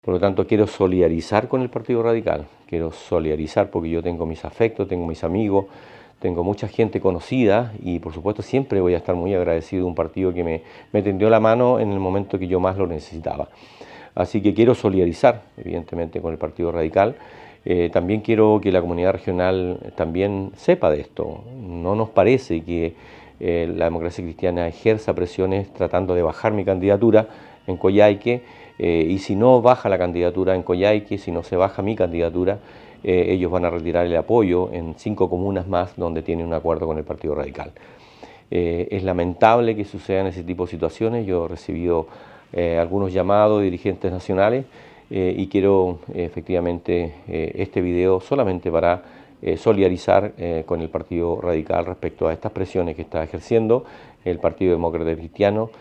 Por lo tanto, quiero solidarizar con el Partido Radical, quiero solidarizar porque yo tengo mis afectos, tengo mis amigos, tengo mucha gente conocida y por supuesto siempre voy a estar muy agradecido de un partido que me tendió la mano en el momento que yo más lo necesitaba. Así que quiero solidarizar, evidentemente, con el Partido Radical. También quiero que la comunidad regional también sepa de esto. No nos parece que la democracia cristiana ejerza presiones tratando de bajar mi candidatura en Coyhaique, y si no baja la candidatura en Coyhaique, si no se baja mi candidatura, ellos van a retirar el apoyo en 5 comunas más donde tienen un acuerdo con el Partido Radical. Es lamentable que sucedan ese tipo de situaciones. Yo he recibido algunos llamados de dirigentes nacionales y quiero efectivamente este video solamente para solidarizar con el Partido Radical respecto a estas presiones que está ejerciendo el Partido Demócrata Cristiano.